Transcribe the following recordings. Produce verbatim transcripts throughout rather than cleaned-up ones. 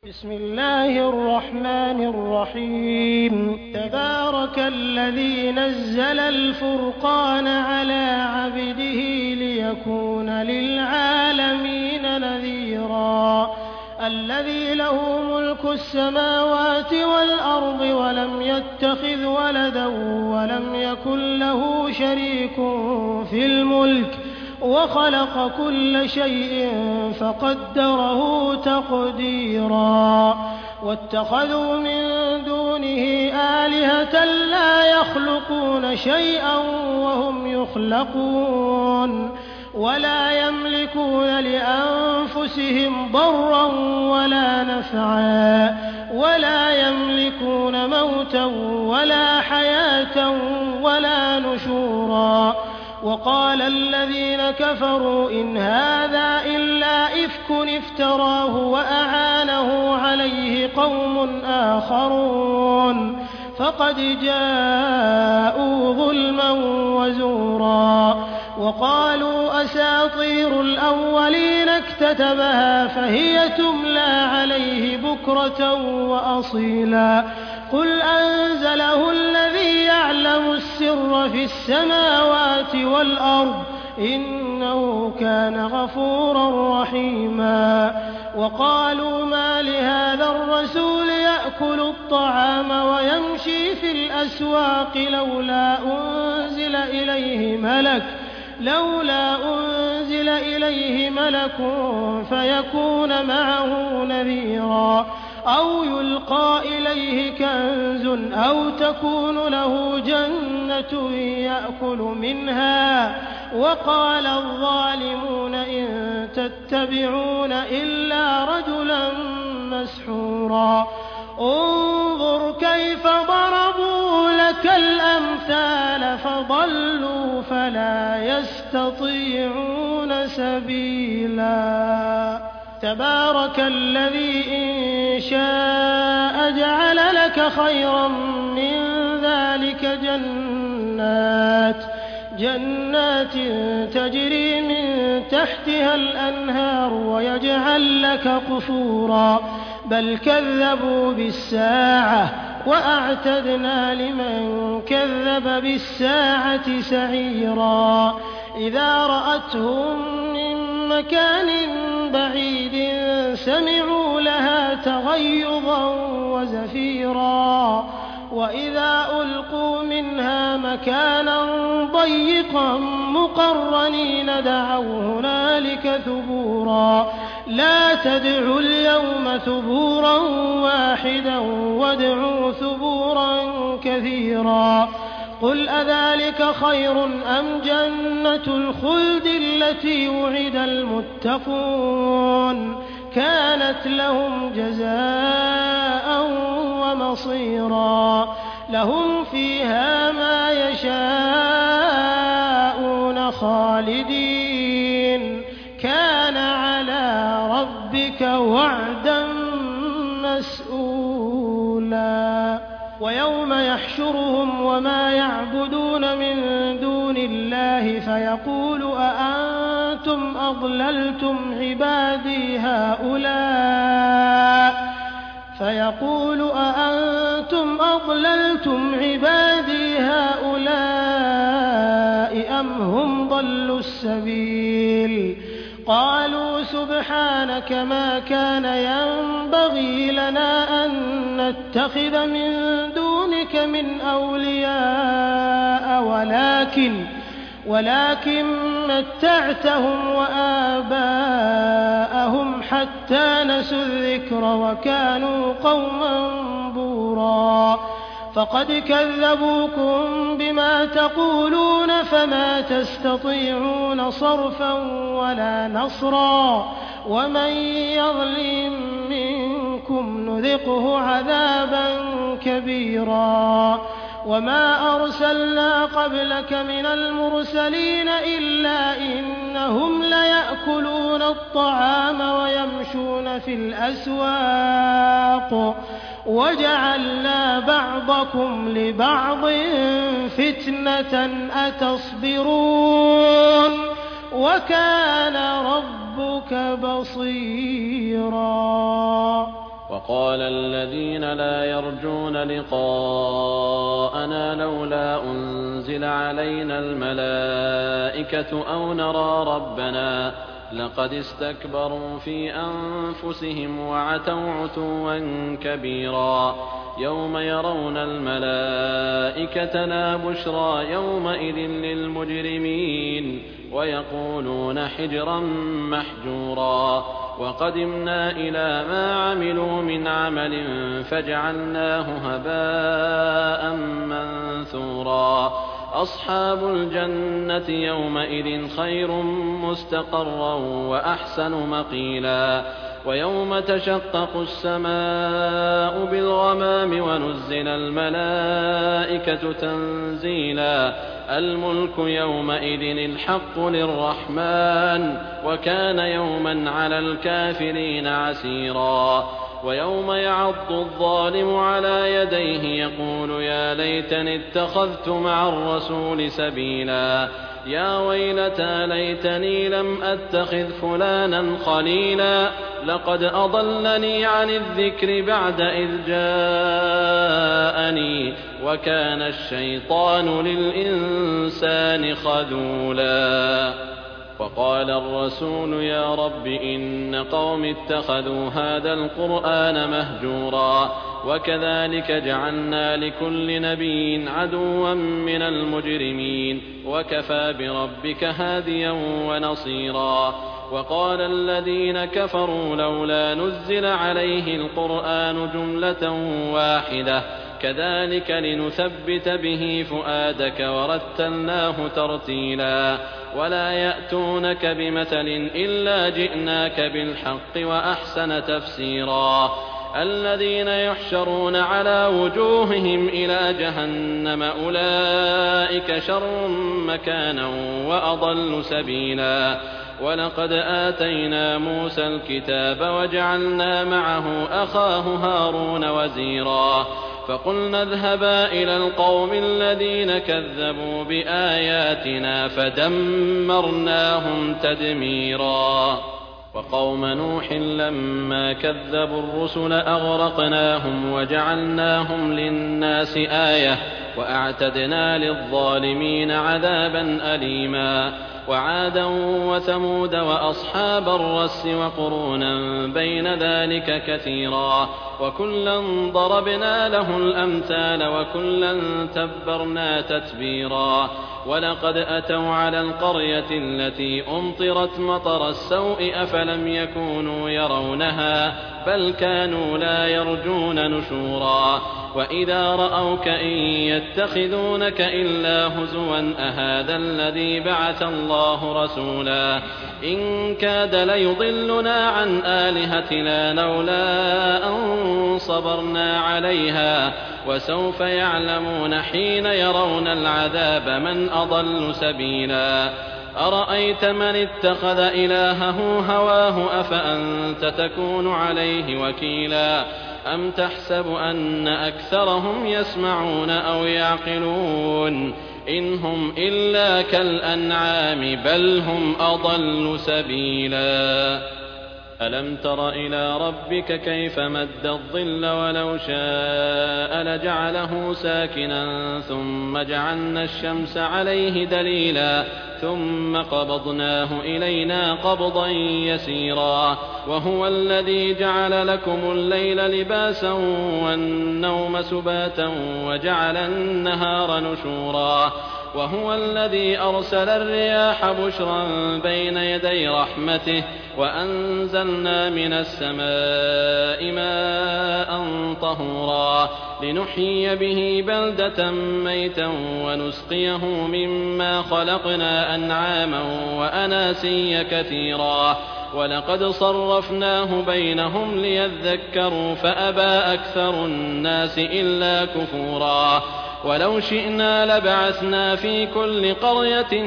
بسم الله الرحمن الرحيم تبارك الذي نزل الفرقان على عبده ليكون للعالمين نذيرا الذي له ملك السماوات والأرض ولم يتخذ ولدا ولم يكن له شريك في الملك وخلق كل شيء فقدره تقديرا واتخذوا من دونه آلهة لا يخلقون شيئا وهم يخلقون ولا يملكون لأنفسهم ضرا ولا نفعا ولا يملكون موتا ولا حياة ولا نشورا وقال الذين كفروا إن هذا إلا إفك افتراه وأعانه عليه قوم آخرون فقد جاءوا ظلما وزورا وقالوا أساطير الأولين اكتتبها فهي تملى عليه بكرة وأصيلا قل أنزله الذي يعلم السر في السماوات والأرض إنه كان غفورا رحيما وقالوا ما لهذا الرسول يأكل الطعام ويمشي في الأسواق لولا أنزل إليه ملك لولا أنزل إليه ملك فيكون معه نذيرا أو يلقى إليه كنز أو تكون له جنة يأكل منها وقال الظالمون إن تتبعون إلا رجلا مسحورا انظر كيف ضربوا لك الأمثال فضلوا فلا يستطيعون سبيلا تبارك الذي إن شاء جعل لك خيرا من ذلك جنات جنات تجري من تحتها الأنهار ويجعل لك قصورا بل كذبوا بالساعة وأعتدنا لمن كذب بالساعة سعيرا إذا رأتهم من مكان بعيد سمعوا لها تغيظا وزفيرا وإذا ألقوا منها مكانا ضيقا مقرنين دعوا هنالك ثبورا لا تدعوا اليوم ثبورا واحدا وادعوا ثبورا كثيرا قل أذلك خير أم جنة الخلد التي وعد المتقون كانت لهم جزاء ومصيرا لهم فيها ما يشاءون خالدين كان على ربك وعدا مسئولا ويوم يحشرهم وما يعبدون من دون الله فيقول أأنتم أضللتم عبادي هؤلاء فيقول أأنتم أضللتم عبادي هؤلاء أم هم ضلوا السبيل قالوا سبحانك ما كان ينبغي لنا أن نتخذ من دونك من أولياء ولكن ولكن متعتهم وآباءهم حتى نسوا الذكر وكانوا قوما بورا فقد كذبوكم بما تقولون فما تستطيعون صرفا ولا نصرا ومن يظلم منكم نذقه عذابا كبيرا وما أرسلنا قبلك من المرسلين إلا إنهم ليأكلون الطعام ويمشون في الأسواق وجعلنا بعضكم لبعض فتنة أتصبرون وكان ربك بصيرا. وقال الذين لا يرجون لقاءنا لولا أنزل علينا الملائكة أو نرى ربنا لقد استكبروا في أنفسهم وعتوا عتوا كبيرا يوم يرون الملائكة لا بشرى يومئذ للمجرمين ويقولون حجرا محجورا وقدمنا إلى ما عملوا من عمل فجعلناه هباء منثورا أصحاب الجنة يومئذ خير مستقرا وأحسن مقيلا ويوم تشقق السماء بالغمام ونزل الملائكة تنزيلا الملك يومئذ الحق للرحمن وكان يوما على الكافرين عسيرا ويوم يعض الظالم على يديه يقول يا ليتني اتخذت مع الرسول سبيلا يا ويلتى ليتني لم أتخذ فلانا خليلا لقد أضلني عن الذكر بعد إذ جاءني وكان الشيطان للإنسان خذولا وقال الرسول يا رب إن قوم اتخذوا هذا القرآن مهجورا وكذلك جعلنا لكل نبي عدوا من المجرمين وكفى بربك هاديا ونصيرا وقال الذين كفروا لولا نزل عليه القرآن جملة واحدة كذلك لنثبت به فؤادك ورتلناه ترتيلا ولا يأتونك بمثل إلا جئناك بالحق وأحسن تفسيرا الذين يحشرون على وجوههم إلى جهنم أولئك شر مكانا وأضل سبيلا ولقد آتينا موسى الكتاب وجعلنا معه أخاه هارون وزيرا فقلنا اذهبا إلى القوم الذين كذبوا بآياتنا فدمرناهم تدميرا وقوم نوح لما كذبوا الرسل أغرقناهم وجعلناهم للناس آية وأعتدنا للظالمين عذابا أليما وعادا وثمود وأصحاب الرس وقرونا بين ذلك كثيرا وكلا ضربنا له الأمثال وكلا تبرنا تتبيرا ولقد أتوا على القرية التي أمطرت مطر السوء أفلم يكونوا يرونها بل كانوا لا يرجون نشورا وإذا رأوك إن يتخذونك إلا هزوا أهذا الذي بعث الله رسولا إن كاد ليضلنا عن آلهتنا لولا أن صبرنا عليها وسوف يعلمون حين يرون العذاب من أضل سبيلا أرأيت من اتخذ إلهه هواه أفأنت تكون عليه وكيلا أم تحسب أن أكثرهم يسمعون أو يعقلون إن هم إلا كالأنعام بل هم أضل سبيلا ألم تر إلى ربك كيف مد الظل ولو شاء لجعله ساكنا ثم جعلنا الشمس عليه دليلا ثم قبضناه إلينا قبضا يسيرا وهو الذي جعل لكم الليل لباسا والنوم سباتا وجعل النهار نشورا وهو الذي أرسل الرياح بشرا بين يدي رحمته وأنزلنا من السماء ماء طهورا لنحيي به بلدة ميتا ونسقيه مما خلقنا أنعاما وأناسيا كثيرا ولقد صرفناه بينهم ليذكروا فأبى أكثر الناس إلا كفورا ولو شئنا لبعثنا في كل قرية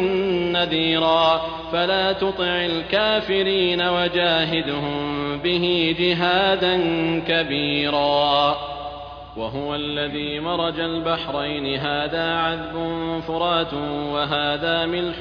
نذيرا فلا تطع الكافرين وجاهدهم به جهادا كبيرا وهو الذي مرج البحرين هذا عذب فرات وهذا ملح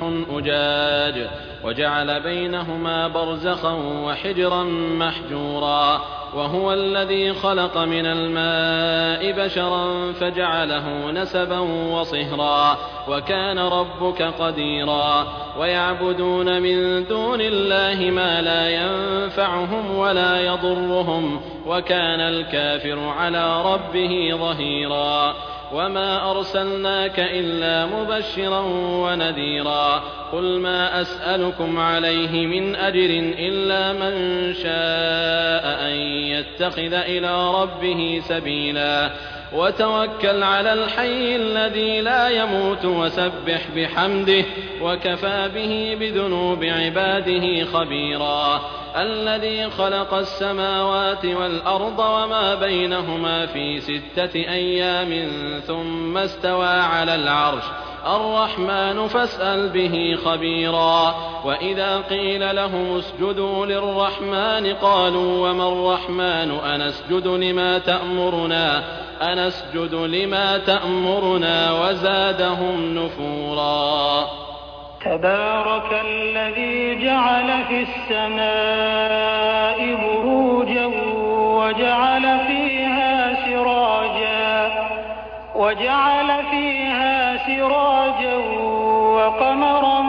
أجاج وجعل بينهما برزخا وحجرا محجورا وهو الذي خلق من الماء بشرا فجعله نسبا وصهرا وكان ربك قديرا ويعبدون من دون الله ما لا ينفعهم ولا يضرهم وكان الكافر على ربه ظهيرا وما أرسلناك إلا مبشرا ونذيرا قل ما أسألكم عليه من أجر إلا من شاء أن يتخذ إلى ربه سبيلا وتوكل على الحي الذي لا يموت وسبح بحمده وكفى به بذنوب عباده خبيرا الذي خلق السماوات والأرض وما بينهما في ستة أيام ثم استوى على العرش الرحمن فاسأل به خبيرا وإذا قيل لهم اسجدوا للرحمن قالوا وما الرحمن أنسجد لما تأمرنا أنسجد لما تأمرنا وزادهم نفورا تبارك الذي جعل في السماء بروجا وجعل فيها سراجا وجعل فيها سراجا وقمرا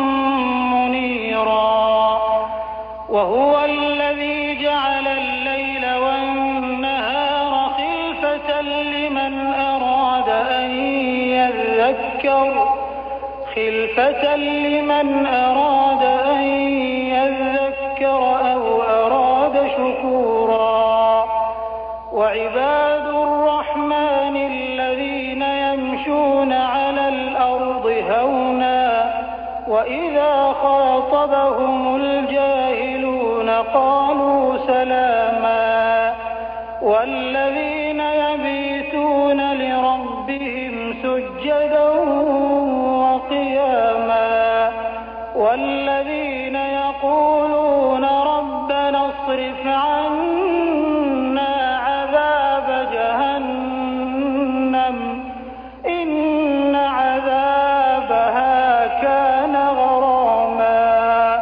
منيرا وهو الذي جعل الليل والنهار خلفة لمن أراد أن يذكر خلفة لمن أراد أن يذكر أو أراد شكورا وعباد الرحمن الذين يمشون على الأرض هونا وإذا خاطبهم الجاهلون قالوا سلاما والذين يبيتون لربهم سجدا وقياما والذين يقولون ربنا اصرف عنا عذاب جهنم إن عذابها كان غراما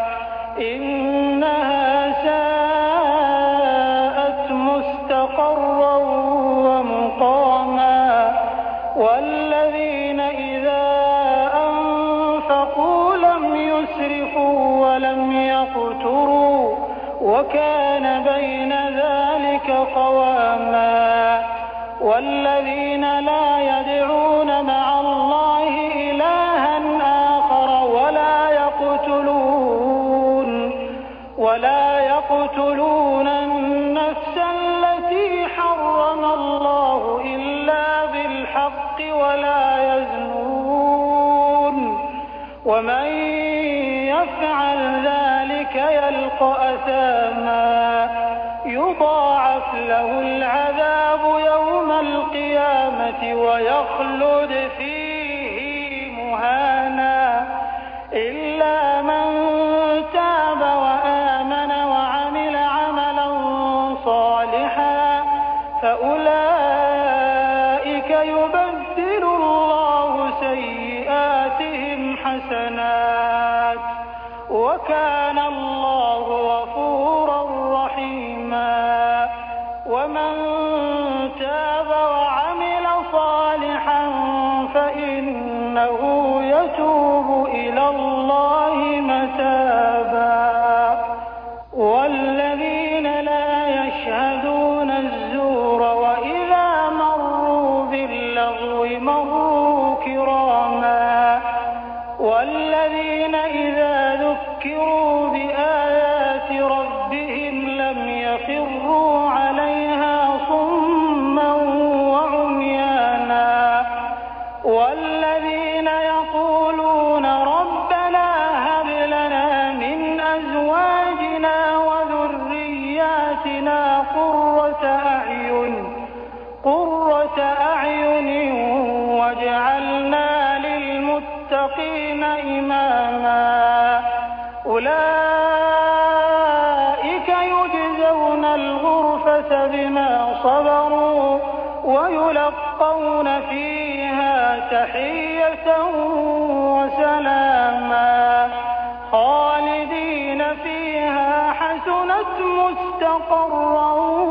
إنها ساءت مستقرا ومقاما والذين إذا أنفقوا لم يسرفوا ولم يقتروا وكان بين ذلك قواما والذين لا يدعون مع الله إلها آخر ولا يقتلون ولا يقتلون النفس التي حرم الله إلا بالحق ولا يزنون ومن يفعل ذلك يلقى أثاما يضاعف له العذاب يوم القيامة ويخلد فيه مهانا إلا من تاب وآمن وعمل عملا صالحا فأولئك يبدل الله سيئاتهم حسنات وكان الله غفورا رحيما ومن تاب وعمل صالحا فإنه يتوب إلى الله متابا والذين لا يشهدون الزور وإذا مروا باللغو مروا كراما والذين إذا ذكروا بآيات ربهم لم يخروا عليها صما وعميانا والذين يقولون ربنا هب لنا من أزواجنا وذرياتنا قرة أعين قرة أعين واجعلنا للمتقين إماما أولئك يجزون الغرفة بما صبروا ويلقون فيها تحية وسلاما خالدين فيها حسنا حسنت مستقرا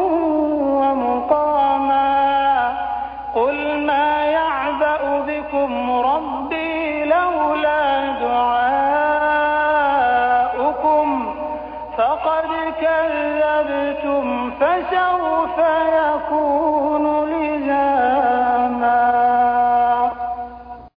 ومقاما قل ما يعبأ بكم ربي لولا دعاؤكم فقد كذبتم فسوف